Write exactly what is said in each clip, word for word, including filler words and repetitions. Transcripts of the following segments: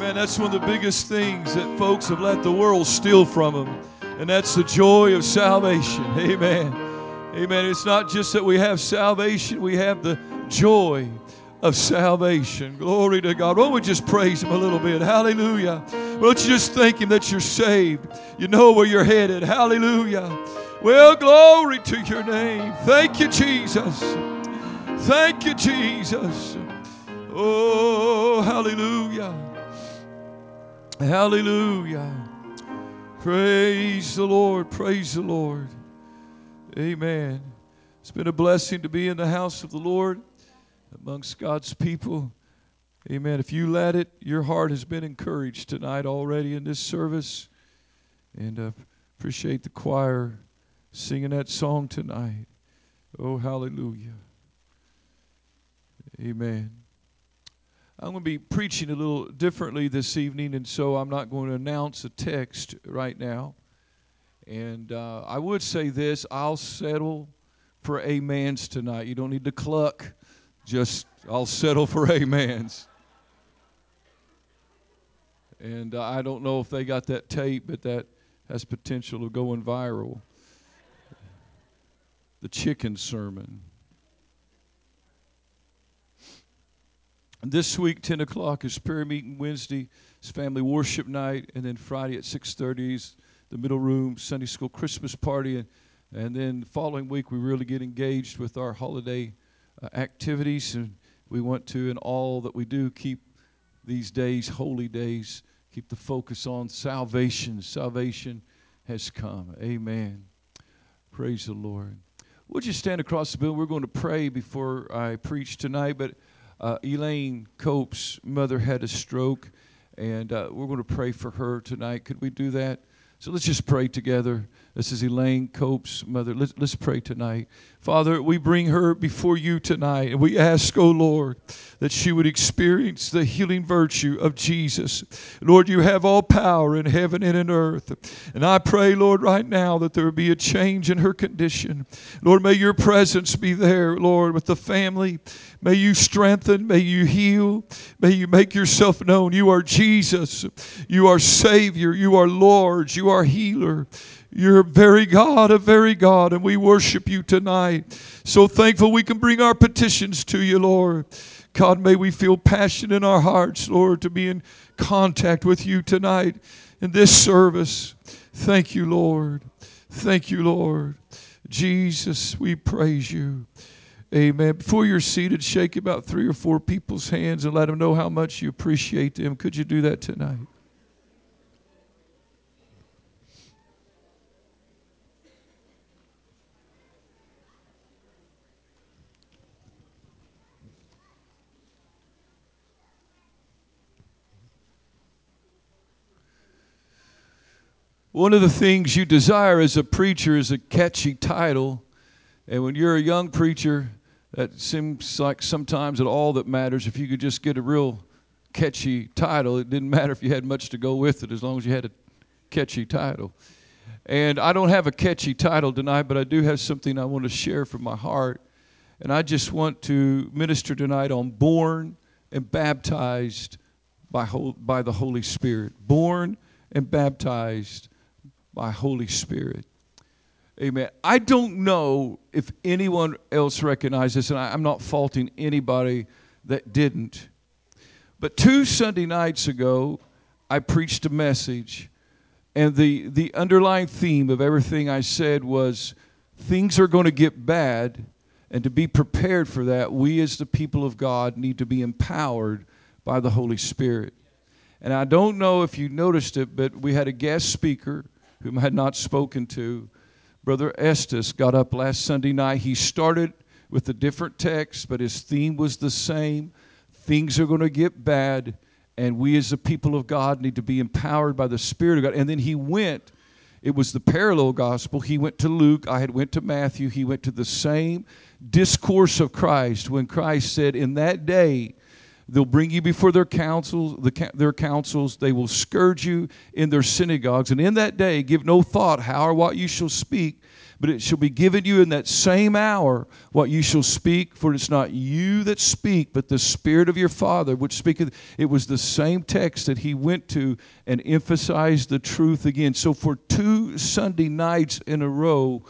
Amen. That's one of the biggest things that folks have let the world steal from them. And that's the joy of salvation. Amen. Amen. It's not just that we have salvation, we have the joy of salvation. Glory to God. Why don't we just praise Him a little bit? Hallelujah. Why don't you just thank Him that you're saved? You know where you're headed. Hallelujah. Well, glory to your name. Thank you, Jesus. Thank you, Jesus. Oh, hallelujah. Hallelujah. Praise the Lord. Praise the Lord. Amen. It's been a blessing to be in the house of the Lord amongst God's people. Amen. If you let it, your heart has been encouraged tonight already in this service. And I uh, appreciate the choir singing that song tonight. Oh, hallelujah. Amen. I'm going to be preaching a little differently this evening, and so I'm not going to announce a text right now. And uh, I would say this, I'll settle for amens tonight. You don't need to cluck. Just, I'll settle for amens. And uh, I don't know if they got that tape, but that has potential of going viral. The chicken sermon. This week, ten o'clock is prayer meeting. Wednesday is family worship night. And then Friday at six thirty is the middle room Sunday school Christmas party. And, and then the following week, we really get engaged with our holiday uh, activities. And we want to, in all that we do, keep these days, holy days, keep the focus on salvation. Salvation has come. Amen. Praise the Lord. Would you stand across the building? We're going to pray before I preach tonight. But Uh, Elaine Cope's mother had a stroke, and uh, we're going to pray for her tonight. Could we do that? So let's just pray together. This is Elaine Cope's mother. Let's, let's pray tonight. Father, we bring her before you tonight, and we ask, oh Lord, that she would experience the healing virtue of Jesus. Lord, you have all power in heaven and in earth. And I pray, Lord, right now that there would be a change in her condition. Lord, may your presence be there, Lord, with the family. May you strengthen. May you heal. May you make yourself known. You are Jesus. You are Savior. You are Lord. You are healer. You're a very God, a very God, and we worship you tonight. So thankful we can bring our petitions to you, Lord. God, may we feel passion in our hearts, Lord, to be in contact with you tonight in this service. Thank you, Lord. Thank you, Lord. Jesus, we praise you. Amen. Before you're seated, shake about three or four people's hands and let them know how much you appreciate them. Could you do that tonight? One of the things you desire as a preacher is a catchy title. And when you're a young preacher, that seems like sometimes that all that matters, if you could just get a real catchy title, it didn't matter if you had much to go with it as long as you had a catchy title. And I don't have a catchy title tonight, but I do have something I want to share from my heart. And I just want to minister tonight on born and baptized by, by the Holy Spirit. Born and baptized by Holy Spirit. Amen. I don't know if anyone else recognizes this, and I, I'm not faulting anybody that didn't. But two Sunday nights ago, I preached a message, and the, the underlying theme of everything I said was things are going to get bad, and to be prepared for that, we as the people of God need to be empowered by the Holy Spirit. And I don't know if you noticed it, but we had a guest speaker whom I had not spoken to. Brother Estes got up last Sunday night. He started with a different text, but his theme was the same. Things are going to get bad, and we as the people of God need to be empowered by the Spirit of God. And then he went, it was the parallel gospel. He went to Luke. I had went to Matthew. He went to the same discourse of Christ when Christ said, in that day, they'll bring you before their councils, the, their councils. They will scourge you in their synagogues. And in that day, give no thought how or what you shall speak, But it shall be given you in that same hour what you shall speak, for it's not you that speak, but the Spirit of your Father which speaketh. It was the same text that he went to and emphasized the truth again. So for two Sunday nights in a row,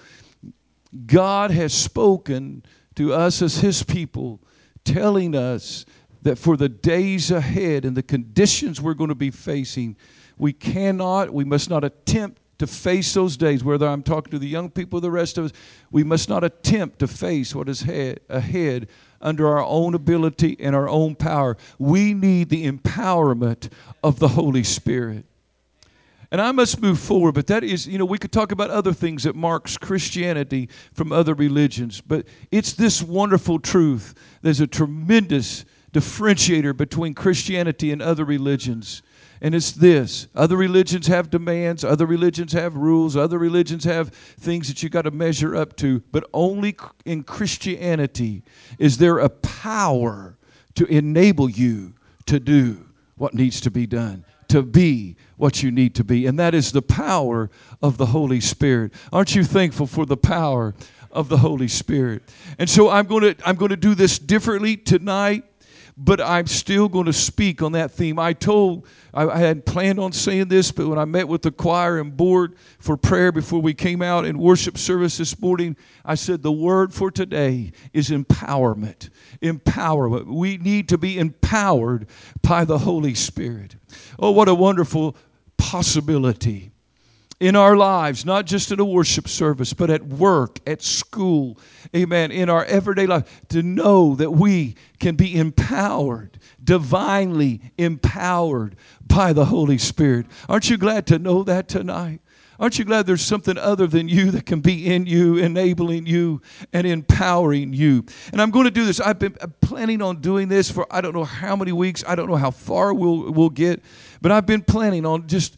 God has spoken to us as his people, telling us that for the days ahead and the conditions we're going to be facing, we cannot, we must not attempt to face those days. Whether I'm talking to the young people or the rest of us, we must not attempt to face what is head, ahead under our own ability and our own power. We need the empowerment of the Holy Spirit. And I must move forward, but that is, you know, we could talk about other things that marks Christianity from other religions, but it's this wonderful truth. There's a tremendous differentiator between Christianity and other religions. And it's this: other religions have demands, other religions have rules, other religions have things that you got to measure up to, but only in Christianity is there a power to enable you to do what needs to be done, to be what you need to be. And that is the power of the Holy Spirit. Aren't you thankful for the power of the Holy Spirit? And so I'm going to I'm going to do this differently tonight, but I'm still going to speak on that theme. I told, I, I hadn't planned on saying this, but when I met with the choir and board for prayer before we came out in worship service this morning, I said the word for today is empowerment. Empowerment. We need to be empowered by the Holy Spirit. Oh, what a wonderful possibility in our lives, not just in a worship service, but at work, at school, amen, in our everyday life, to know that we can be empowered, divinely empowered by the Holy Spirit. Aren't you glad to know that tonight? Aren't you glad there's something other than you that can be in you, enabling you and empowering you? And I'm going to do this. I've been planning on doing this for I don't know how many weeks. I don't know how far we'll, we'll get, but I've been planning on just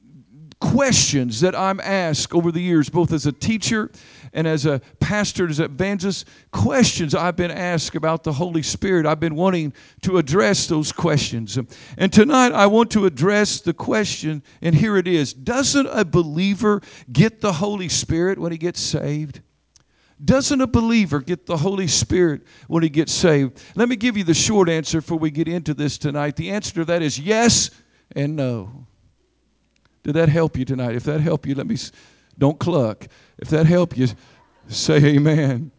questions that I'm asked over the years, both as a teacher and as a pastor, as an evangelist, questions I've been asked about the Holy Spirit. I've been wanting to address those questions. And tonight I want to address the question, and here it is. Doesn't a believer get the Holy Spirit when he gets saved? Doesn't a believer get the Holy Spirit when he gets saved? Let me give you the short answer before we get into this tonight. The answer to that is yes and no. Did that help you tonight? If that helped you, let me, don't cluck. If that helped you, say amen.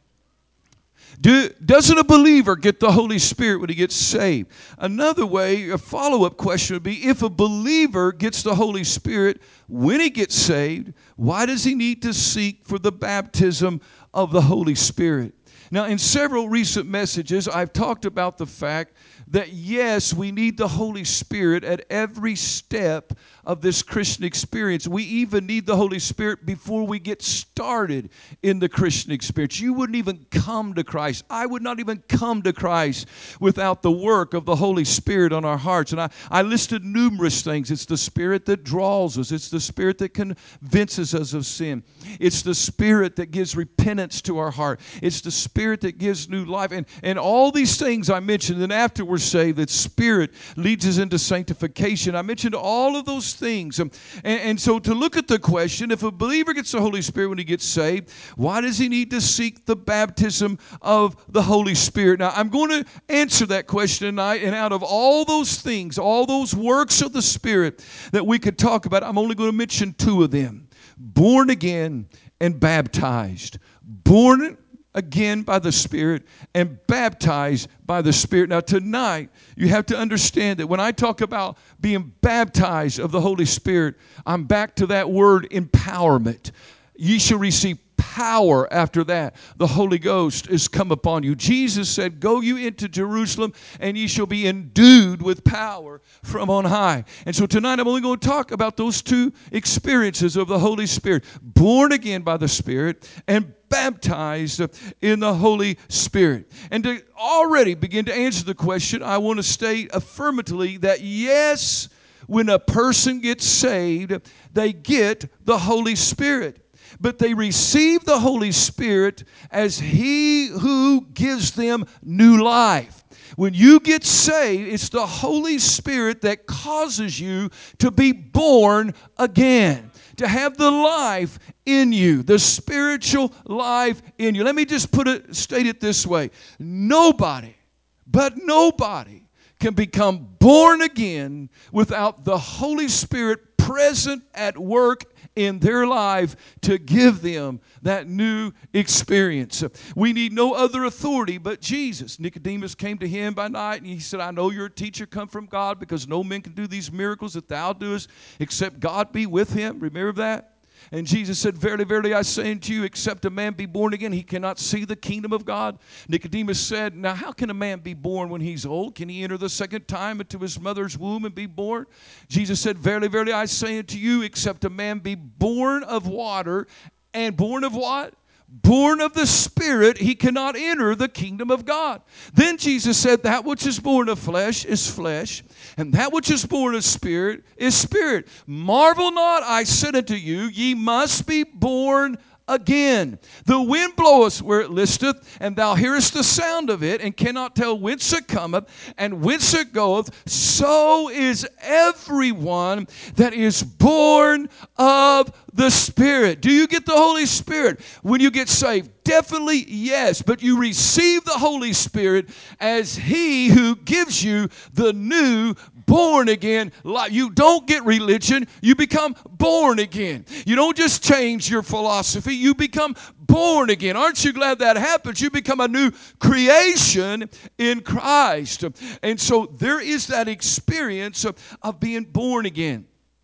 Do, doesn't a believer get the Holy Spirit when he gets saved? Another way, a follow-up question would be, if a believer gets the Holy Spirit when he gets saved, why does he need to seek for the baptism of the Holy Spirit? Now, in several recent messages, I've talked about the fact that, yes, we need the Holy Spirit at every step of this Christian experience. We even need the Holy Spirit before we get started in the Christian experience. You wouldn't even come to Christ. I would not even come to Christ without the work of the Holy Spirit on our hearts. And I, I listed numerous things. It's the Spirit that draws us. It's the Spirit that convinces us of sin. It's the Spirit that gives repentance to our heart. It's the Spirit that gives new life. And, and all these things I mentioned, and after we're saved, that Spirit leads us into sanctification. I mentioned all of those things. Um, and, and so to look at the question, if a believer gets the Holy Spirit when he gets saved, why does he need to seek the baptism of the Holy Spirit? Now, I'm going to answer that question tonight, and out of all those things, all those works of the Spirit that we could talk about, I'm only going to mention two of them: born again and baptized. Born again by the Spirit and baptized by the Spirit. Now tonight, you have to understand that when I talk about being baptized of the Holy Spirit, I'm back to that word empowerment. Ye shall receive power after that the Holy Ghost is come upon you. Jesus said, go you into Jerusalem and ye shall be endued with power from on high. And so tonight I'm only going to talk about those two experiences of the Holy Spirit: born again by the Spirit and baptized in the Holy Spirit. And to already begin to answer the question, I want to state affirmatively that yes, when a person gets saved, they get the Holy Spirit. But they receive the Holy Spirit as He who gives them new life. When you get saved, it's the Holy Spirit that causes you to be born again, to have the life in you, the spiritual life in you. Let me just put it, state it this way. Nobody, but nobody can become born again without the Holy Spirit present at work in their life to give them that new experience. We need no other authority but Jesus. Nicodemus came to him by night and he said, I know you're a teacher come from God, because no man can do these miracles that thou doest except God be with him. Remember that? And Jesus said, verily, verily, I say unto you, except a man be born again, he cannot see the kingdom of God. Nicodemus said, now how can a man be born when he's old? Can he enter the second time into his mother's womb and be born? Jesus said, verily, verily, I say unto you, except a man be born of water, and born of what? Born of the Spirit, he cannot enter the kingdom of God. Then Jesus said, that which is born of flesh is flesh, and that which is born of spirit is spirit. Marvel not, I said unto you, ye must be born again. The wind bloweth where it listeth, and thou hearest the sound of it, and cannot tell whence it cometh, and whence it goeth. So is everyone that is born of the Spirit. Do you get the Holy Spirit when you get saved? Definitely yes, but you receive the Holy Spirit as He who gives you the new born again life. You don't get religion, you become born again. You don't just change your philosophy, you become born again. Aren't you glad that happens? You become a new creation in Christ. And so there is that experience of, of being born again.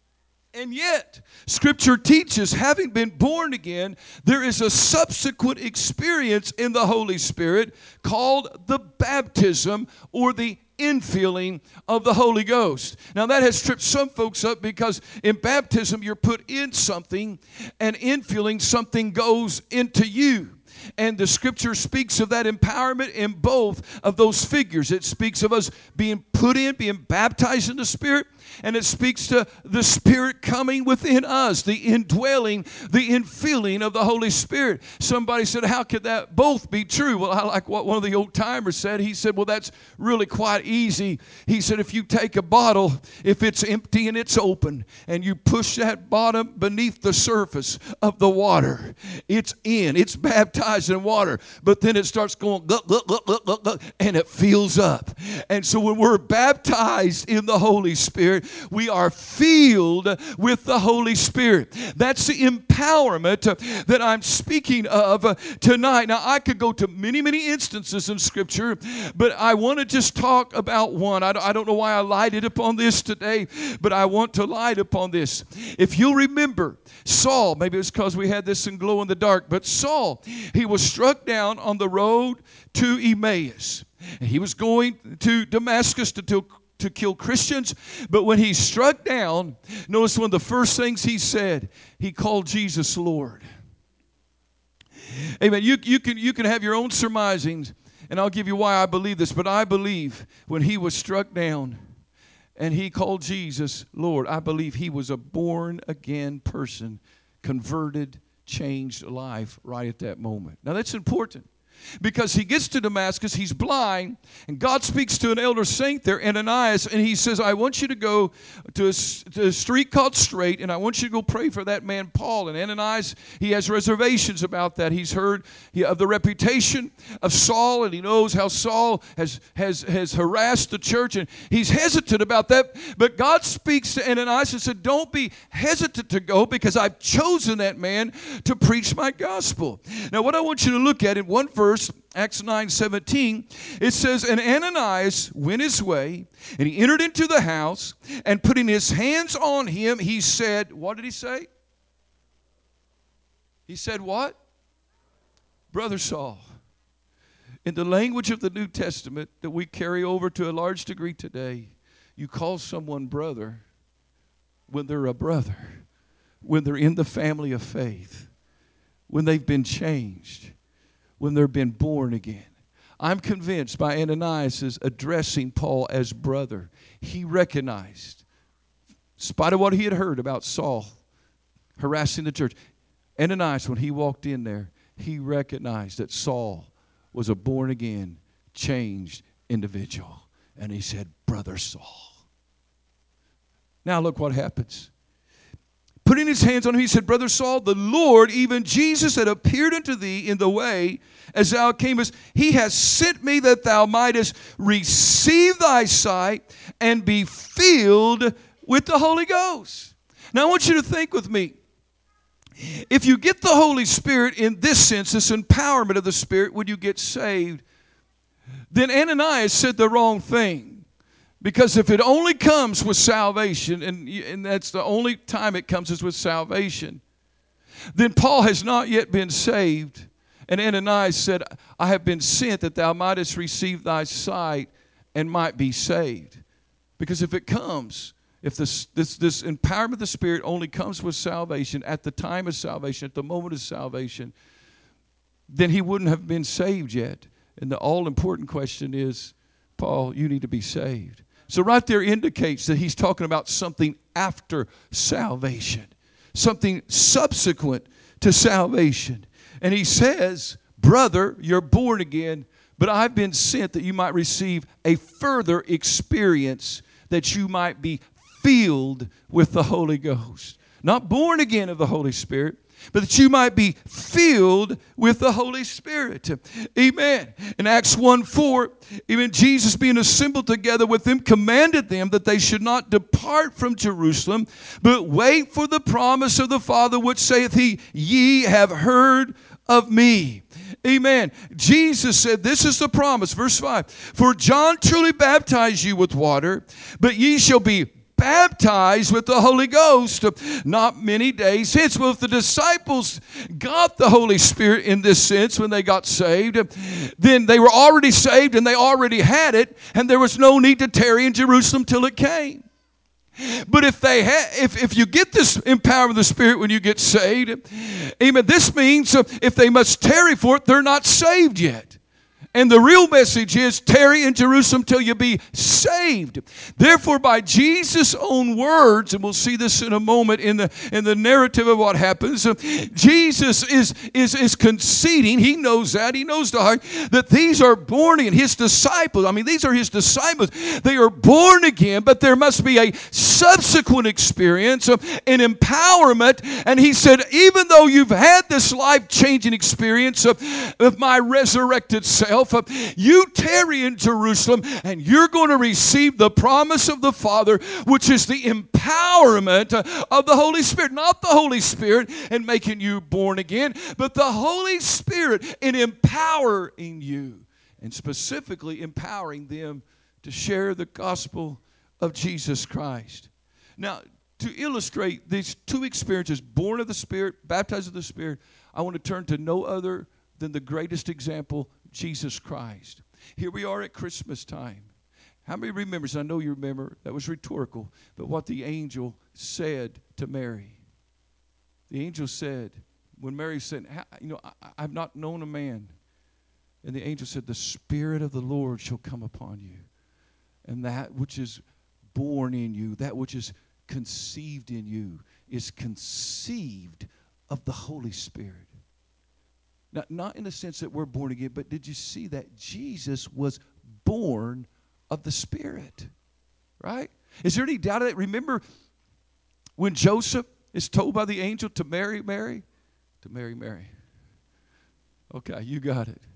And yet, Scripture teaches, having been born again, there is a subsequent experience in the Holy Spirit called the baptism, or the infilling of the Holy Ghost. Now that has tripped some folks up, because in baptism you're put in something, and infilling, something goes into you. And the Scripture speaks of that empowerment in both of those figures. It speaks of us being put in, being baptized in the Spirit, and it speaks to the Spirit coming within us, the indwelling, the infilling of the Holy Spirit. Somebody said, how could that both be true? Well, I like what one of the old timers said. He said, well, that's really quite easy. He said, if you take a bottle, if it's empty and it's open, and you push that bottom beneath the surface of the water, it's in, it's baptized in water, but then it starts going, gluck, gluck, gluck, gluck, gluck, gluck, and it fills up. And so when we're baptized in the Holy Spirit, we are filled with the Holy Spirit. That's the empowerment that I'm speaking of tonight. Now, I could go to many, many instances in Scripture, but I want to just talk about one. I don't know why I lighted upon this today, but I want to light upon this. If you'll remember, Saul, maybe it's because we had this in glow in the dark, but Saul, he was struck down on the road to Emmaus. And he was going to Damascus to, to, to kill Christians. But when he struck down, notice one of the first things he said, he called Jesus Lord. Amen. You, you, can, you can have your own surmisings, and I'll give you why I believe this. But I believe when he was struck down and he called Jesus Lord, I believe he was a born-again person, converted, changed life right at that moment. Now that's important, because he gets to Damascus, he's blind, and God speaks to an elder saint there, Ananias, and he says, I want you to go to a, to a street called Straight, and I want you to go pray for that man Paul. And Ananias, he has reservations about that. He's heard of the reputation of Saul, and he knows how Saul has, has, has harassed the church, and he's hesitant about that. But God speaks to Ananias and said, don't be hesitant to go, because I've chosen that man to preach my gospel. Now what I want you to look at in one verse, Acts nine seventeen, it says, and Ananias went his way, and he entered into the house, and putting his hands on him, he said, what did he say? He said what? Brother Saul. In the language of the New Testament that we carry over to a large degree today, you call someone brother when they're a brother, when they're in the family of faith, when they've been changed, when they've been born again. I'm convinced by Ananias' addressing Paul as brother, he recognized, in spite of what he had heard about Saul harassing the church, Ananias, when he walked in there, he recognized that Saul was a born-again, changed individual. And he said, Brother Saul. Now look what happens. putting his hands on him, he said, Brother Saul, the Lord, even Jesus, that appeared unto thee in the way as thou camest, he has sent me that thou mightest receive thy sight and be filled with the Holy Ghost. Now I want you to think with me. If you get the Holy Spirit in this sense, this empowerment of the Spirit when you get saved, then Ananias said the wrong thing. Because if it only comes with salvation, and, and that's the only time it comes is with salvation, then Paul has not yet been saved. And Ananias said, I have been sent that thou mightest receive thy sight and might be saved. Because if it comes, if this, this, this empowerment of the Spirit only comes with salvation, at the time of salvation, at the moment of salvation, then he wouldn't have been saved yet. And the all-important question is, Paul, you need to be saved. So right there indicates that he's talking about something after salvation, something subsequent to salvation. And he says, brother, you're born again, but I've been sent that you might receive a further experience, that you might be filled with the Holy Ghost. Not born again of the Holy Spirit, but that you might be filled with the Holy Spirit. Amen. In Acts one four, even Jesus being assembled together with them, commanded them that they should not depart from Jerusalem, but wait for the promise of the Father, which saith he, ye have heard of me. Amen. Jesus said, this is the promise. Verse five, for John truly baptized you with water, but ye shall be baptized with the Holy Ghost not many days hence. Well, if the disciples got the Holy Spirit in this sense when they got saved, then they were already saved and they already had it, and there was no need to tarry in Jerusalem till it came. But if they ha- if, if you get this empowerment of the Spirit when you get saved, amen, this means if they must tarry for it, they're not saved yet. And the real message is, tarry in Jerusalem till you be saved. Therefore, by Jesus' own words, and we'll see this in a moment in the in the narrative of what happens, Jesus is, is, is conceding, he knows that, he knows the heart, that these are born again, his disciples. I mean, these are his disciples. They are born again, but there must be a subsequent experience, an empowerment. And he said, even though you've had this life-changing experience of, of my resurrected self, you tarry in Jerusalem and you're going to receive the promise of the Father, which is the empowerment of the Holy Spirit. Not the Holy Spirit in making you born again, but the Holy Spirit in empowering you, and specifically empowering them to share the gospel of Jesus Christ. Now, to illustrate these two experiences, born of the Spirit, baptized of the Spirit, I want to turn to no other than the greatest example, Jesus Christ. Here we are at Christmas time. How many remembers? I know you remember. That was rhetorical. But what the angel said to Mary. The angel said, when Mary said, you know, I, I've not known a man. And the angel said, the Spirit of the Lord shall come upon you. And that which is born in you, that which is conceived in you, is conceived of the Holy Spirit. Now, not in the sense that we're born again, but did you see that Jesus was born of the Spirit? Right? Is there any doubt of that? Remember when Joseph is told by the angel to marry Mary? To marry Mary. Okay, you got it.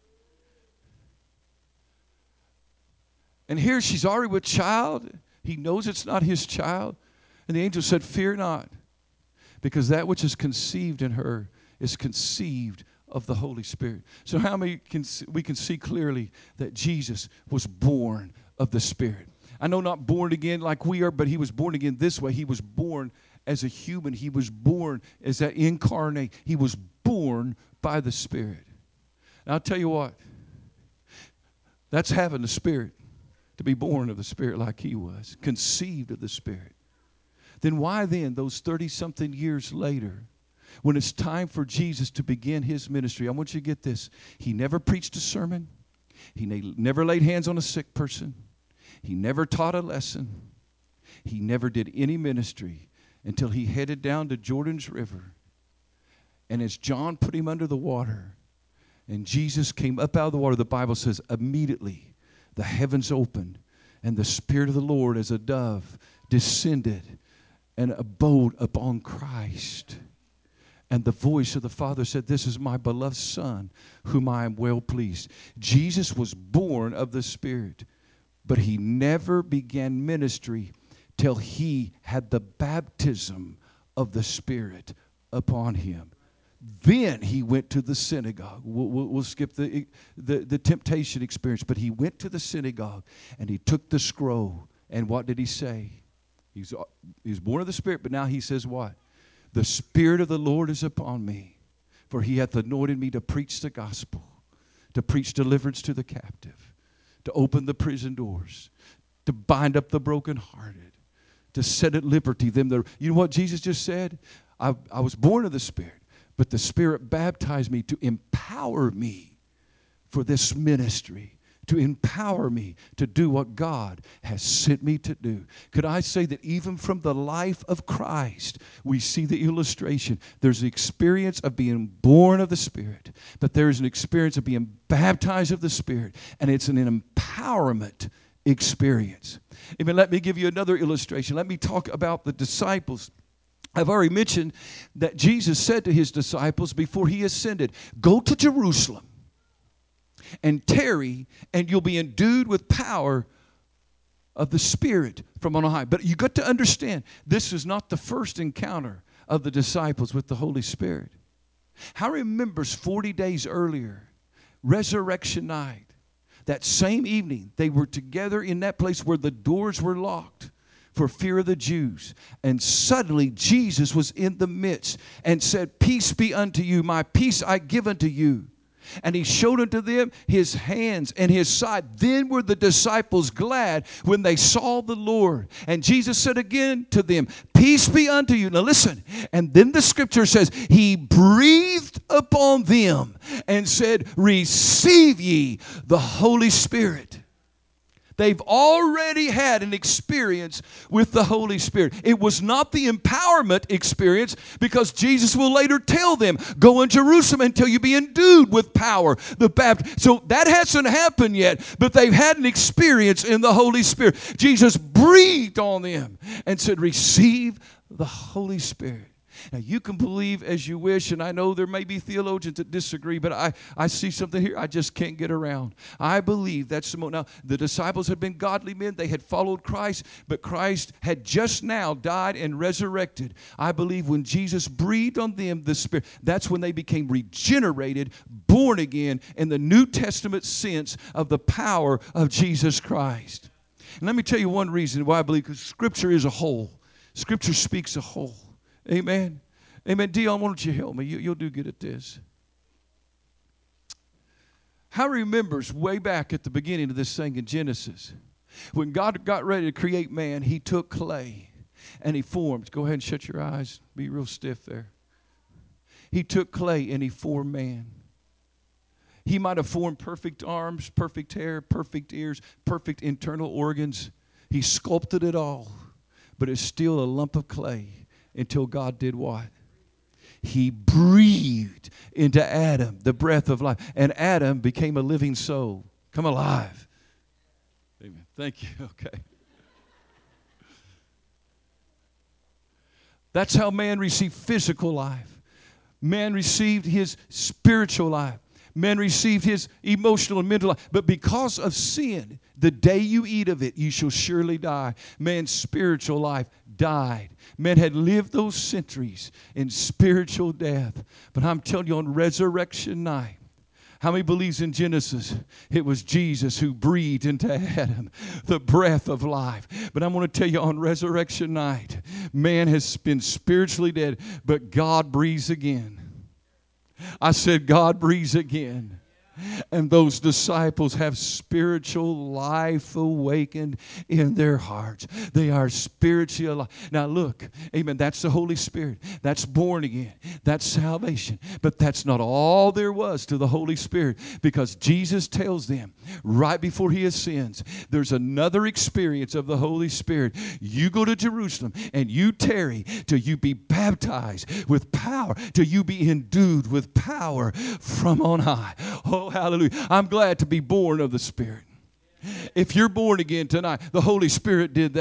And here she's already with child. He knows it's not his child. And the angel said, fear not, because that which is conceived in her is conceived of the Holy Spirit. So how many can we can see clearly that Jesus was born of the Spirit? I know not born again like we are, but he was born again this way. He was born as a human. He was born as that incarnate. He was born by the Spirit. And I'll tell you what, that's having the Spirit, to be born of the Spirit like he was, conceived of the Spirit. Then why then, those thirty-something years later, when it's time for Jesus to begin his ministry, I want you to get this. He never preached a sermon. He never laid hands on a sick person. He never taught a lesson. He never did any ministry until he headed down to Jordan's River. And as John put him under the water, and Jesus came up out of the water, the Bible says immediately the heavens opened, and the Spirit of the Lord as a dove descended and abode upon Christ. And the voice of the Father said, this is my beloved Son, whom I am well pleased. Jesus was born of the Spirit, but he never began ministry till he had the baptism of the Spirit upon him. Then he went to the synagogue. We'll, we'll, we'll skip the, the, the temptation experience, but he went to the synagogue and he took the scroll. And what did he say? He's, he was born of the Spirit, but now he says what? The Spirit of the Lord is upon me, for he hath anointed me to preach the gospel, to preach deliverance to the captive, to open the prison doors, to bind up the brokenhearted, to set at liberty them that... You know what Jesus just said? I, I was born of the Spirit, but the Spirit baptized me to empower me for this ministry, to empower me to do what God has sent me to do. Could I say that even from the life of Christ, we see the illustration. There's the experience of being born of the Spirit, but there's an experience of being baptized of the Spirit, and it's an empowerment experience. Amen. Let me give you another illustration. Let me talk about the disciples. I've already mentioned that Jesus said to his disciples before he ascended, go to Jerusalem and tarry, and you'll be endued with power of the Spirit from on high. But you got to understand, this is not the first encounter of the disciples with the Holy Spirit. How remembers forty days earlier, resurrection night, that same evening, they were together in that place where the doors were locked for fear of the Jews. And suddenly Jesus was in the midst and said, peace be unto you, my peace I give unto you. And he showed unto them his hands and his side. Then were the disciples glad when they saw the Lord. And Jesus said again to them, peace be unto you. Now listen. And then the scripture says, he breathed upon them and said, receive ye the Holy Spirit. They've already had an experience with the Holy Spirit. It was not the empowerment experience, because Jesus will later tell them, go in Jerusalem until you be endued with power. The baptism. So that hasn't happened yet, but they've had an experience in the Holy Spirit. Jesus breathed on them and said, receive the Holy Spirit. Now, you can believe as you wish, and I know there may be theologians that disagree, but I, I see something here I just can't get around. I believe that's the most. Now, the disciples had been godly men. They had followed Christ, but Christ had just now died and resurrected. I believe when Jesus breathed on them the Spirit, that's when they became regenerated, born again, in the New Testament sense of the power of Jesus Christ. And let me tell you one reason why I believe, because Scripture is a whole. Scripture speaks a whole. Amen. Amen. Dion, why don't you help me? You, you'll do good at this. How remembers way back at the beginning of this thing in Genesis, when God got ready to create man, he took clay and he formed. Go ahead and shut your eyes. Be real stiff there. He took clay and he formed man. He might have formed perfect arms, perfect hair, perfect ears, perfect internal organs. He sculpted it all, but it's still a lump of clay. Until God did what? He breathed into Adam the breath of life. And Adam became a living soul. Come alive. Amen. Thank you. Okay. That's how man received physical life. Man received his spiritual life. Man received his emotional and mental life. But because of sin, the day you eat of it, you shall surely die. Man's spiritual life died. Men had lived those centuries in spiritual death. But I'm telling you, on resurrection night, how many believes in Genesis? It was Jesus who breathed into Adam the breath of life. But I'm going to tell you, on resurrection night, man has been spiritually dead, but God breathes again. I said, God breathes again. And those disciples have spiritual life awakened in their hearts. They are spiritually alive. Now look, amen, that's the Holy Spirit. That's born again. That's salvation. But that's not all there was to the Holy Spirit, because Jesus tells them right before he ascends, there's another experience of the Holy Spirit. You go to Jerusalem and you tarry till you be baptized with power, till you be endued with power from on high. Oh, hallelujah. I'm glad to be born of the Spirit. If you're born again tonight, the Holy Spirit did that.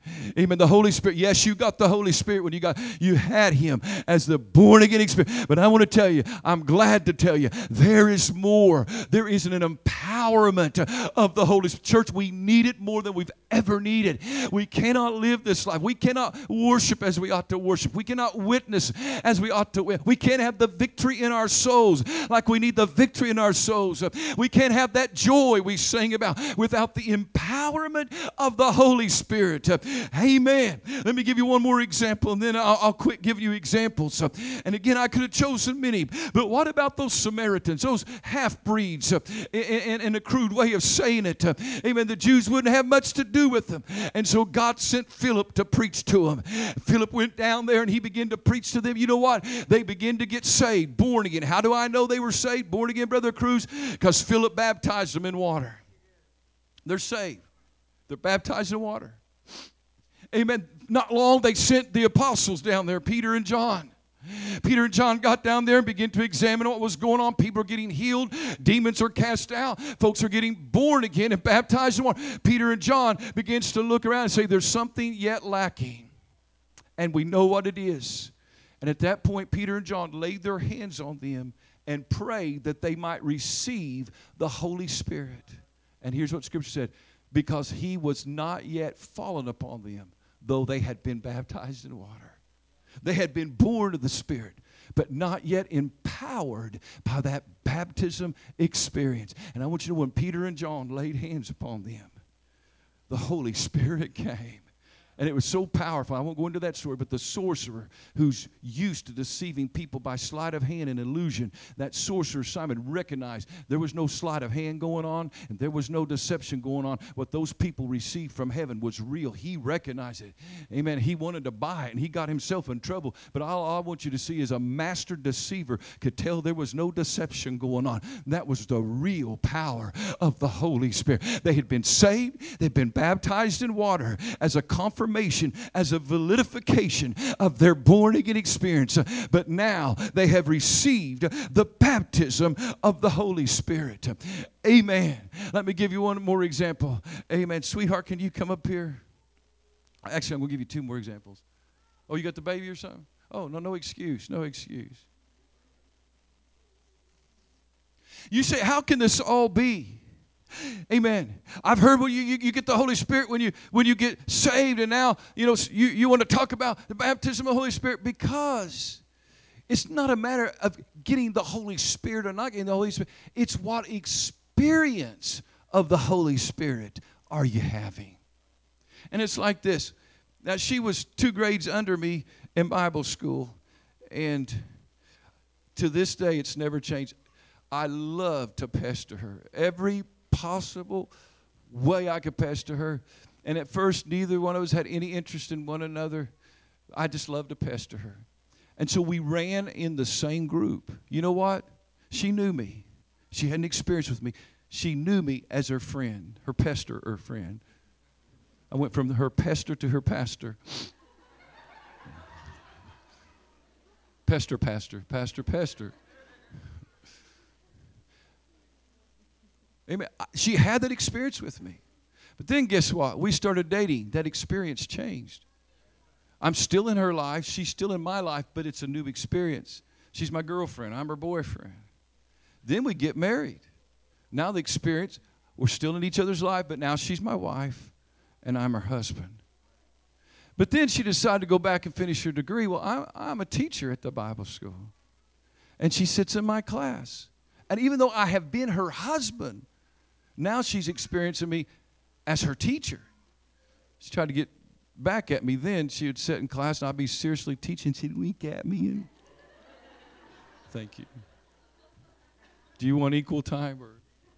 Amen. The Holy Spirit. Yes, you got the Holy Spirit when you got you had Him as the born again experience. But I want to tell you, I'm glad to tell you, there is more. There is an empowerment of the Holy Spirit. Church, we need it more than we've ever needed. We cannot live this life. We cannot worship as we ought to worship. We cannot witness as we ought to witness. We can't have the victory in our souls like we need the victory in our souls. We can't have that joy we sing about without the empowerment of the Holy Spirit. Amen. Let me give you one more example, and then I'll, I'll quit giving you examples. And again, I could have chosen many, but what about those Samaritans, those half-breeds, in, in a crude way of saying it? Amen. The Jews wouldn't have much to do with them, and so God sent Philip to preach to them. Philip went down there, and he began to preach to them. You know what? They began to get saved, born again. How do I know they were saved, born again, Brother Cruz? Because Philip baptized them in water. They're saved. They're baptized in water. Amen. Not long, they sent the apostles down there, Peter and John. Peter and John got down there and began to examine what was going on. People are getting healed. Demons are cast out. Folks are getting born again and baptized in water. Peter and John begins to look around and say, there's something yet lacking. And we know what it is. And at that point, Peter and John laid their hands on them and prayed that they might receive the Holy Spirit. And here's what Scripture said. Because He was not yet fallen upon them, though they had been baptized in water. They had been born of the Spirit, but not yet empowered by that baptism experience. And I want you to know, when Peter and John laid hands upon them, the Holy Spirit came. And it was so powerful. I won't go into that story, but the sorcerer who's used to deceiving people by sleight of hand and illusion, that sorcerer Simon recognized there was no sleight of hand going on and there was no deception going on. What those people received from heaven was real. He recognized it. Amen. He wanted to buy it, and he got himself in trouble. But all I want you to see is a master deceiver could tell there was no deception going on. That was the real power of the Holy Spirit. They had been saved. They'd been baptized in water as a confirmation, as a validification of their born-again experience. But now they have received the baptism of the Holy Spirit. Amen. Let me give you one more example. Amen. Sweetheart, can you come up here? Actually, I'm going to give you two more examples. Oh, you got the baby or something? Oh, no, no excuse. No excuse. You say, how can this all be? Amen. I've heard when you, you, you get the Holy Spirit when you when you get saved, and now you know you, you want to talk about the baptism of the Holy Spirit, because it's not a matter of getting the Holy Spirit or not getting the Holy Spirit. It's what experience of the Holy Spirit are you having? And it's like this. Now, she was two grades under me in Bible school, and to this day it's never changed. I love to pester her every possible way I could pester her. And at first, neither one of us had any interest in one another. I just loved to pester her. And so we ran in the same group. You know what? She knew me. She had an experience with me. She knew me as her friend, her pester, her friend. I went from her pester to her pastor. Pester, pastor, pastor, pastor. Amen. She had that experience with me. But then guess what? We started dating. That experience changed. I'm still in her life. She's still in my life, but it's a new experience. She's my girlfriend. I'm her boyfriend. Then we get married. Now the experience, we're still in each other's life, but now she's my wife and I'm her husband. But then she decided to go back and finish her degree. Well, I'm, I'm a teacher at the Bible school. And she sits in my class. And even though I have been her husband, now she's experiencing me as her teacher. She tried to get back at me then. She would sit in class and I'd be seriously teaching. She'd wink at me. And thank you. Do you want equal time? Or?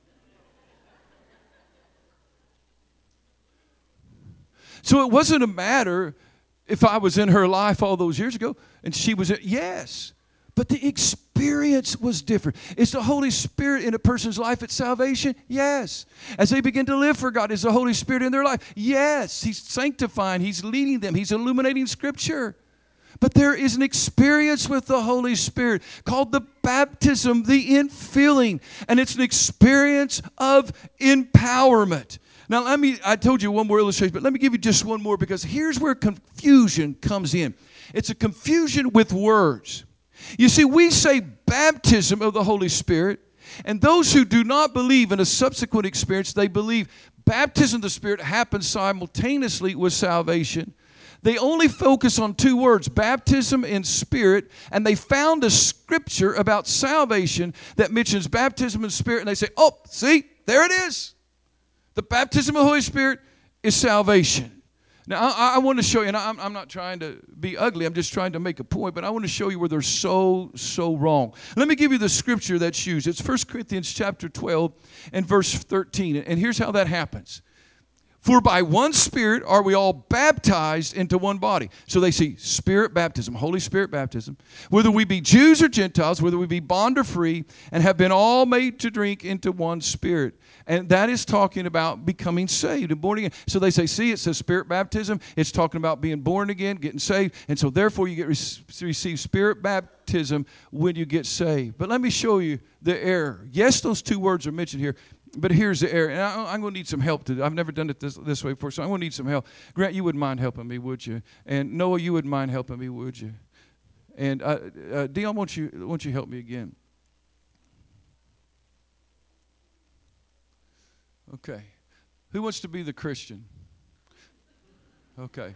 So it wasn't a matter if I was in her life all those years ago and she was, yes. But the experience was different. Is the Holy Spirit in a person's life at salvation? Yes. As they begin to live for God, is the Holy Spirit in their life? Yes. He's sanctifying. He's leading them. He's illuminating Scripture. But there is an experience with the Holy Spirit called the baptism, the infilling. And it's an experience of empowerment. Now, let me, I told you one more illustration, but let me give you just one more because here's where confusion comes in. It's a confusion with words. You see, we say baptism of the Holy Spirit, and those who do not believe in a subsequent experience, they believe baptism of the Spirit happens simultaneously with salvation. They only focus on two words, baptism and spirit, and they found a scripture about salvation that mentions baptism and spirit, and they say, oh, see, there it is. The baptism of the Holy Spirit is salvation. Now, I, I want to show you, and I'm, I'm not trying to be ugly, I'm just trying to make a point, but I want to show you where they're so, so wrong. Let me give you the scripture that's used. It's First Corinthians chapter twelve and verse thirteen, and here's how that happens. For by one Spirit are we all baptized into one body. So they see Spirit baptism, Holy Spirit baptism. Whether we be Jews or Gentiles, whether we be bond or free, and have been all made to drink into one Spirit. And that is talking about becoming saved and born again. So they say, see, it says Spirit baptism. It's talking about being born again, getting saved. And so therefore you get re- receive Spirit baptism when you get saved. But let me show you the error. Yes, those two words are mentioned here. But here's the error, and I, I'm going to need some help. To, I've never done it this, this way before, so I'm going to need some help. Grant, you wouldn't mind helping me, would you? And Noah, you wouldn't mind helping me, would you? And uh, uh, Dion, won't you, won't you help me again? Okay. Who wants to be the Christian? Okay.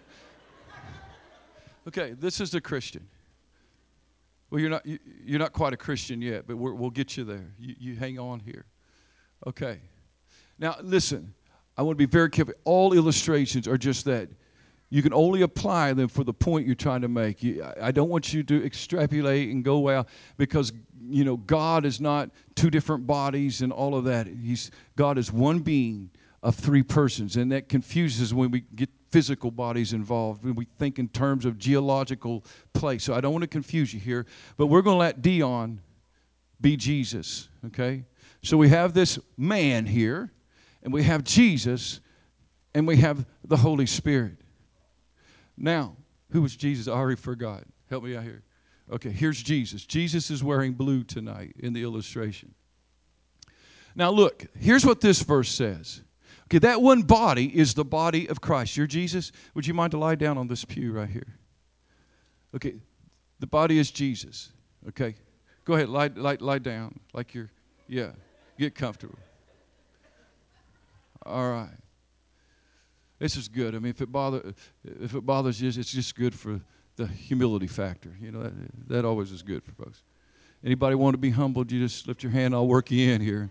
Okay, this is the Christian. Well, you're not, you, you're not quite a Christian yet, but we're, we'll get you there. You, you hang on here. Okay. Now, listen, I want to be very careful. All illustrations are just that. You can only apply them for the point you're trying to make. You, I don't want you to extrapolate and go, well, because, you know, God is not two different bodies and all of that. He's God is one being of three persons, and that confuses when we get physical bodies involved, when we think in terms of geological place. So I don't want to confuse you here, but we're going to let Dion be Jesus, okay? So we have this man here, and we have Jesus, and we have the Holy Spirit. Now, who was Jesus? I already forgot. Help me out here. Okay, here's Jesus. Jesus is wearing blue tonight in the illustration. Now look, here's what this verse says. Okay, that one body is the body of Christ. You're Jesus? Would you mind to lie down on this pew right here? Okay, the body is Jesus. Okay, go ahead, lie, lie, lie down like you're, yeah. Get comfortable. All right. This is good. I mean, if it bother, if it bothers you, it's just good for the humility factor. You know, that, that always is good for folks. Anybody want to be humbled? You just lift your hand. I'll work you in here.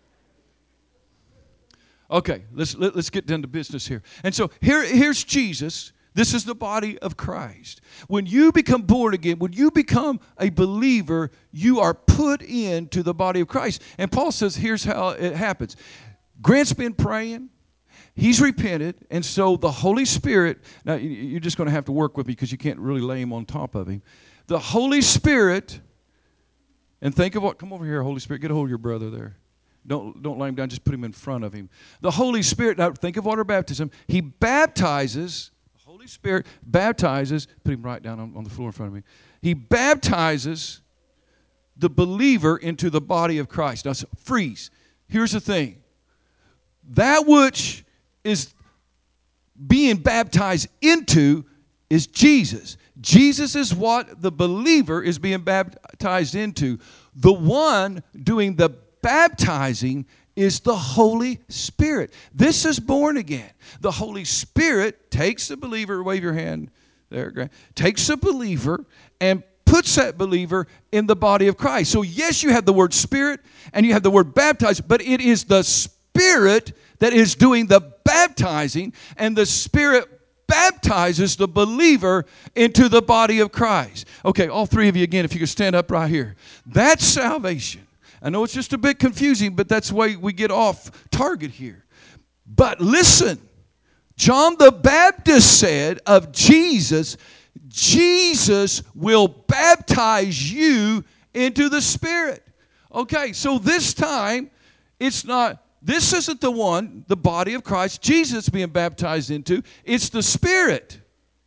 Okay, let's let, let's get down to business here. And so here, here's Jesus. This is the body of Christ. When you become born again, when you become a believer, you are put into the body of Christ. And Paul says, here's how it happens. Grant's been praying. He's repented. And so the Holy Spirit, now you're just going to have to work with me because you can't really lay him on top of him. The Holy Spirit, and think of what, come over here, Holy Spirit, get a hold of your brother there. Don't, don't lay him down, just put him in front of him. The Holy Spirit, now think of water baptism. He baptizes. Holy Spirit baptizes, put him right down on, on the floor in front of me. He baptizes the believer into the body of Christ. Now, so, freeze. Here's the thing. That which is being baptized into is Jesus. Jesus is what the believer is being baptized into. The one doing the baptizing is the Holy Spirit. This is born again. The Holy Spirit takes the believer, wave your hand there, Grant, takes the believer and puts that believer in the body of Christ. So yes, you have the word Spirit and you have the word baptized, but it is the Spirit that is doing the baptizing, and the Spirit baptizes the believer into the body of Christ. Okay, all three of you again, if you could stand up right here. That's salvation. I know it's just a bit confusing, but that's the way we get off target here. But listen, John the Baptist said of Jesus, Jesus will baptize you into the Spirit. Okay, so this time, it's not, this isn't the one, the body of Christ, Jesus being baptized into. It's the Spirit.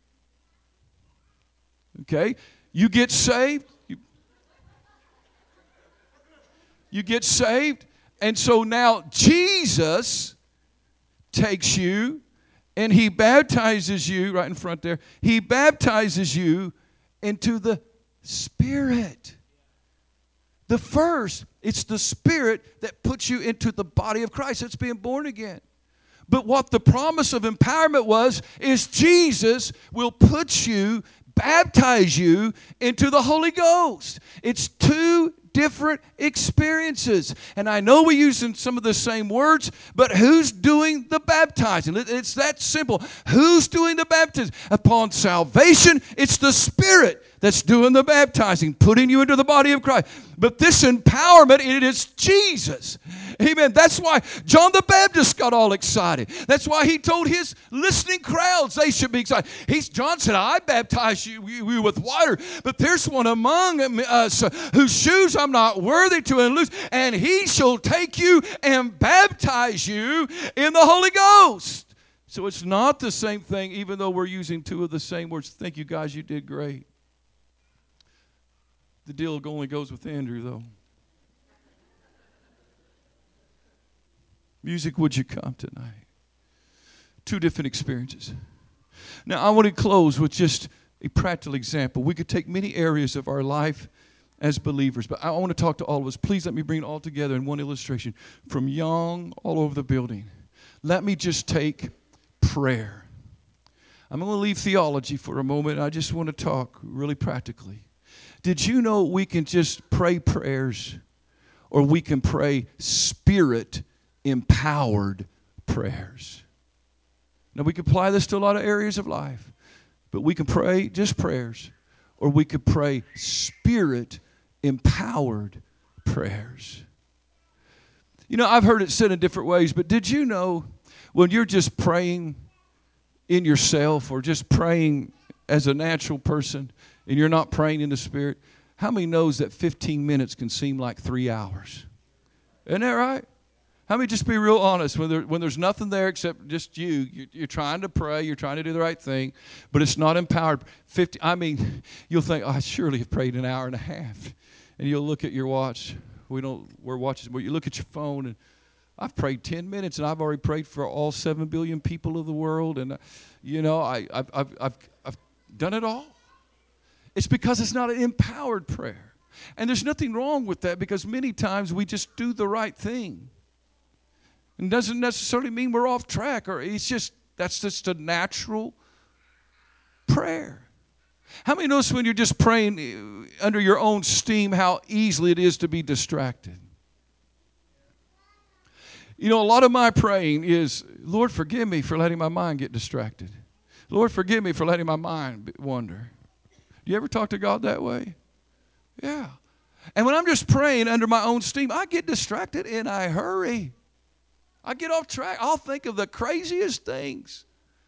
Okay, you get saved. You, you get saved. And so now Jesus takes you and he baptizes you, right in front there, he baptizes you into the Spirit. The first, it's the Spirit that puts you into the body of Christ. It's being born again. But what the promise of empowerment was, is Jesus will put you, baptize you into the Holy Ghost. It's two different experiences. And I know we use some of the same words, but who's doing the baptizing? It's that simple. Who's doing the baptism? Upon salvation, it's the Spirit that's doing the baptizing, putting you into the body of Christ. But this empowerment, it is Jesus. Amen. That's why John the Baptist got all excited. That's why he told his listening crowds they should be excited. He's, John said, I baptize you, you, you with water, but there's one among us whose shoes I'm not worthy to unloose, and he shall take you and baptize you in the Holy Ghost. So it's not the same thing, even though we're using two of the same words. Thank you, guys. You did great. The deal only goes with Andrew, though. Music, would you come tonight? Two different experiences. Now, I want to close with just a practical example. We could take many areas of our life as believers, but I want to talk to all of us. Please let me bring it all together in one illustration. From young all over the building, let me just take prayer. I'm going to leave theology for a moment. I just want to talk really practically. Did you know we can just pray prayers, or we can pray Spirit-empowered prayers? Now, we can apply this to a lot of areas of life, but we can pray just prayers, or we could pray Spirit-empowered prayers. You know, I've heard it said in different ways, but did you know when you're just praying in yourself, or just praying as a natural person, and you're not praying in the Spirit, how many knows that fifteen minutes can seem like three hours? Isn't that right? How many just be real honest when, there, when there's nothing there except just you, you, you're trying to pray, you're trying to do the right thing, but it's not empowered. fifty, I mean, you'll think, oh, I surely have prayed an hour and a half. And you'll look at your watch. We don't wear watches, but you look at your phone, and I've prayed ten minutes, and I've already prayed for all seven billion people of the world. And, uh, you know, I, I've, I've, I've, I've done it all. It's because it's not an empowered prayer. And there's nothing wrong with that, because many times we just do the right thing. It doesn't necessarily mean we're off track, or it's just, that's just a natural prayer. How many notice when you're just praying under your own steam how easily it is to be distracted? You know, a lot of my praying is, Lord, forgive me for letting my mind get distracted. Lord, forgive me for letting my mind wander. Do you ever talk to God that way? Yeah. And when I'm just praying under my own steam, I get distracted and I hurry. I get off track. I'll think of the craziest things.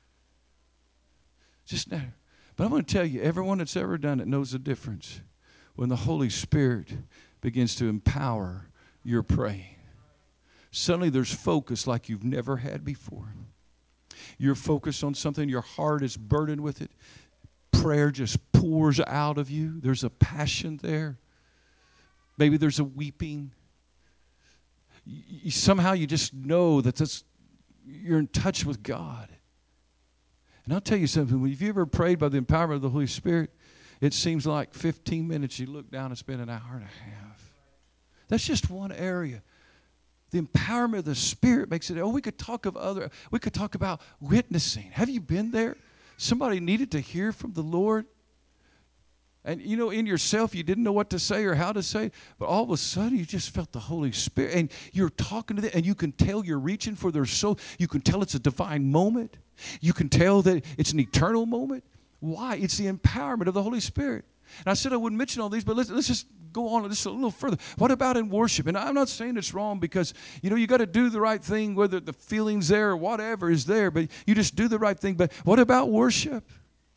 Just now. But I'm going to tell you, everyone that's ever done it knows the difference when the Holy Spirit begins to empower your praying. Suddenly there's focus like you've never had before. You're focused on something. Your heart is burdened with it. Prayer just pours out of you. There's a passion there. Maybe there's a weeping. You, somehow you just know that this, you're in touch with God. And I'll tell you something. If you ever prayed by the empowerment of the Holy Spirit, it seems like fifteen minutes you look down and spend an hour and a half. That's just one area. The empowerment of the Spirit makes it, oh, we could talk of other, we could talk about witnessing. Have you been there? Somebody needed to hear from the Lord. And, you know, in yourself, you didn't know what to say or how to say, but all of a sudden, you just felt the Holy Spirit. And you're talking to them, and you can tell you're reaching for their soul. You can tell it's a divine moment. You can tell that it's an eternal moment. Why? It's the empowerment of the Holy Spirit. And I said I wouldn't mention all these, but let's, let's just go on just a little further. What about in worship? And I'm not saying it's wrong, because, you know, you got to do the right thing, whether the feeling's there or whatever is there, but you just do the right thing. But what about worship?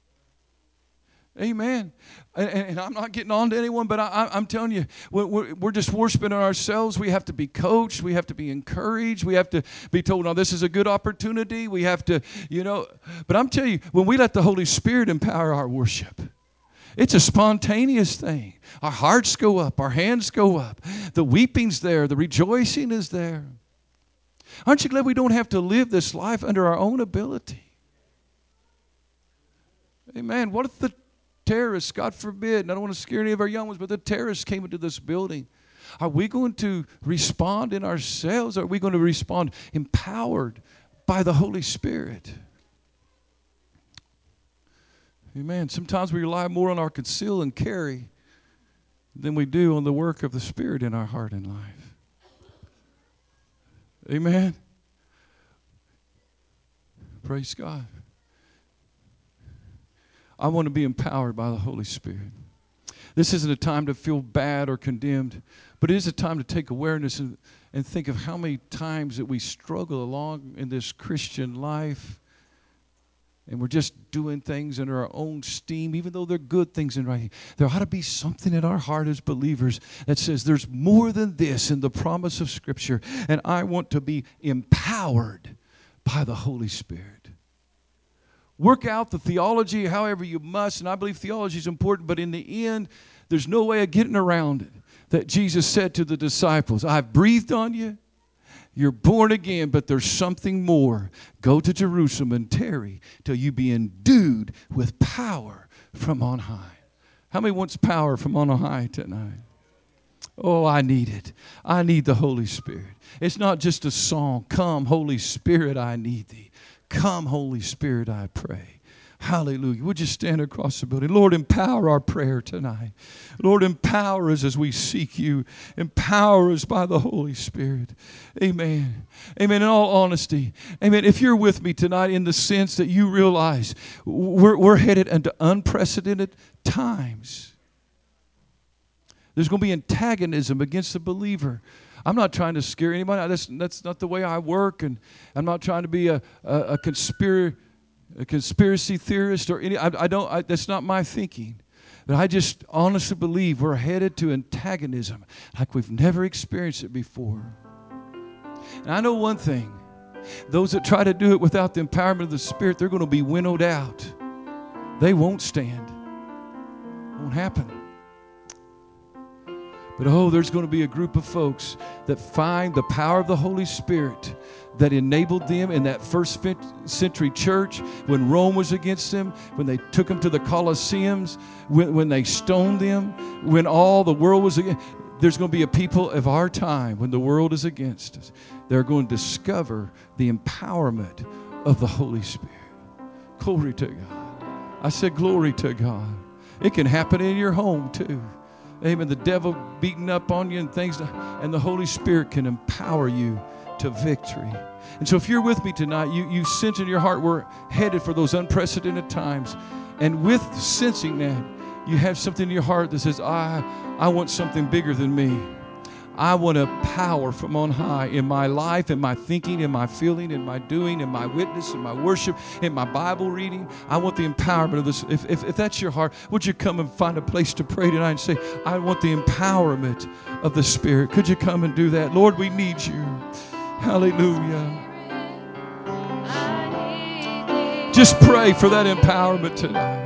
Amen. And, and I'm not getting on to anyone, but I, I'm telling you, we're, we're just worshiping ourselves. We have to be coached. We have to be encouraged. We have to be told, no, this is a good opportunity. We have to, you know. But I'm telling you, when we let the Holy Spirit empower our worship, it's a spontaneous thing. Our hearts go up. Our hands go up. The weeping's there. The rejoicing is there. Aren't you glad we don't have to live this life under our own ability? Amen. What if the terrorists, God forbid, and I don't want to scare any of our young ones, but the terrorists came into this building? Are we going to respond in ourselves? Or are we going to respond empowered by the Holy Spirit? Amen. Sometimes we rely more on our conceal and carry than we do on the work of the Spirit in our heart and life. Amen. Praise God. I want to be empowered by the Holy Spirit. This isn't a time to feel bad or condemned, but it is a time to take awareness and, and think of how many times that we struggle along in this Christian life, and we're just doing things under our own steam, even though they're good things in right. There ought to be something in our heart as believers that says there's more than this in the promise of Scripture, and I want to be empowered by the Holy Spirit. Work out the theology however you must, and I believe theology is important, but in the end, there's no way of getting around it. That Jesus said to the disciples, I've breathed on you, you're born again, but there's something more. Go to Jerusalem and tarry till you be endued with power from on high. How many wants power from on high tonight? Oh, I need it. I need the Holy Spirit. It's not just a song. Come, Holy Spirit, I need thee. Come, Holy Spirit, I pray. Hallelujah. Would you stand across the building? Lord, empower our prayer tonight. Lord, empower us as we seek you. Empower us by the Holy Spirit. Amen. Amen. In all honesty, amen. If you're with me tonight in the sense that you realize we're, we're headed into unprecedented times. There's going to be antagonism against the believer. I'm not trying to scare anybody. That's, that's not the way I work, and I'm not trying to be a, a, a, conspiracy, a conspiracy theorist or any. I, I don't. I, that's not my thinking. But I just honestly believe we're headed to antagonism like we've never experienced it before. And I know one thing: those that try to do it without the empowerment of the Spirit, they're going to be winnowed out. They won't stand. It won't happen. But oh, there's going to be a group of folks that find the power of the Holy Spirit that enabled them in that first century church when Rome was against them, when they took them to the Colosseums, when, when they stoned them, when all the world was against. There's going to be a people of our time when the world is against us. They're going to discover the empowerment of the Holy Spirit. Glory to God. I said glory to God. It can happen in your home too. Amen. The devil beating up on you and things, and the Holy Spirit can empower you to victory. And so if you're with me tonight, you, you sense in your heart we're headed for those unprecedented times. And with sensing that, you have something in your heart that says, I, I want something bigger than me. I want a power from on high in my life, in my thinking, in my feeling, in my doing, in my witness, in my worship, in my Bible reading. I want the empowerment of this. If, if, if that's your heart, would you come and find a place to pray tonight and say, I want the empowerment of the Spirit. Could you come and do that? Lord, we need you. Hallelujah. Just pray for that empowerment tonight.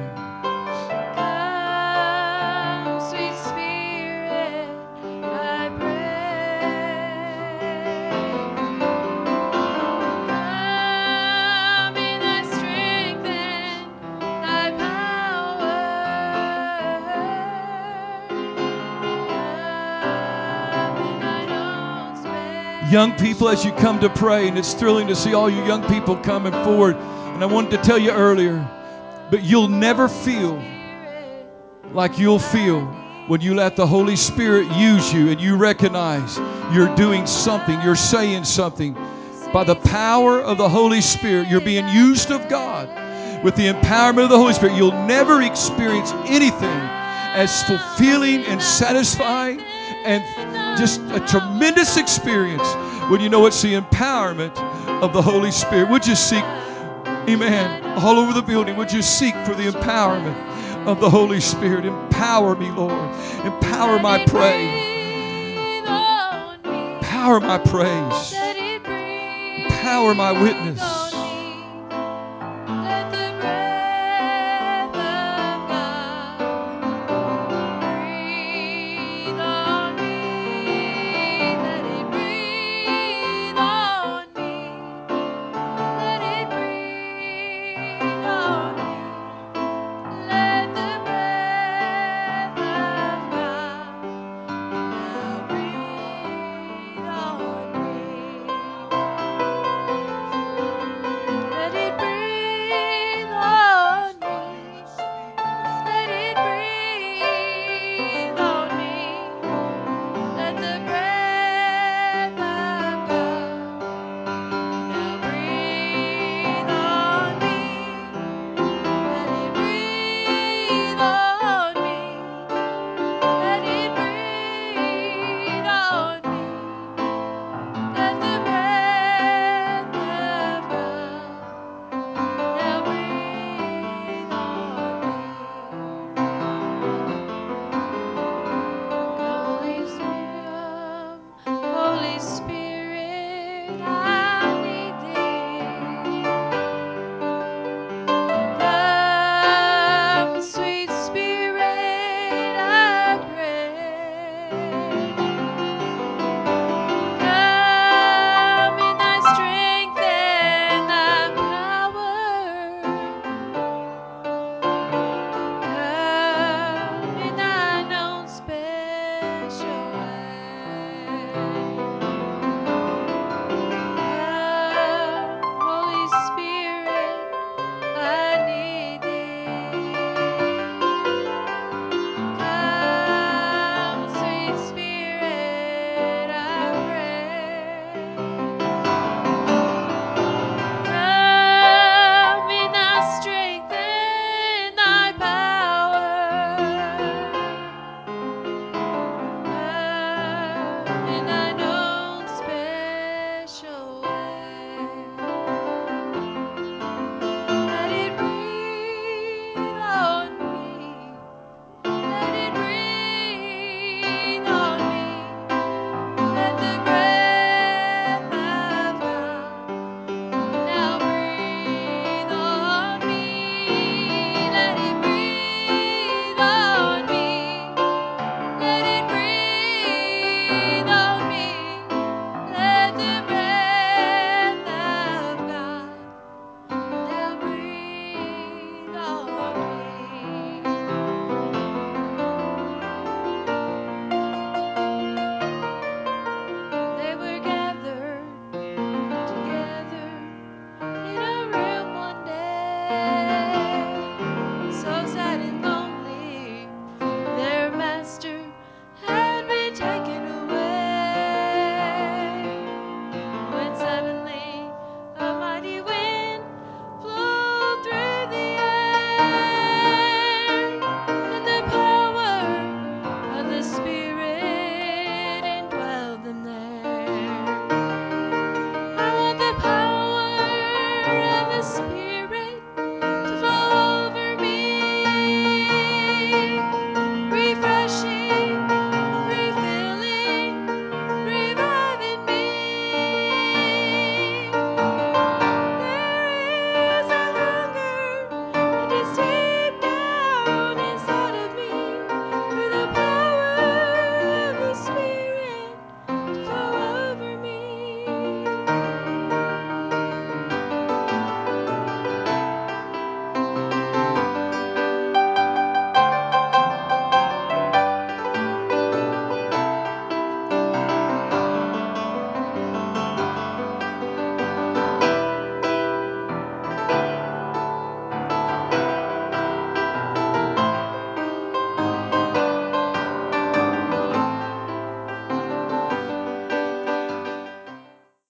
Young people, as you come to pray, and it's thrilling to see all you young people coming forward. And I wanted to tell you earlier, but you'll never feel like you'll feel when you let the Holy Spirit use you and you recognize you're doing something, you're saying something. By the power of the Holy Spirit, you're being used of God. With the empowerment of the Holy Spirit, you'll never experience anything as fulfilling and satisfying and just a tremendous experience when you know it's the empowerment of the Holy Spirit. Would you seek, amen, all over the building, would you seek for the empowerment of the Holy Spirit? Empower me, Lord. Empower my praise. Empower my praise. Empower my witness.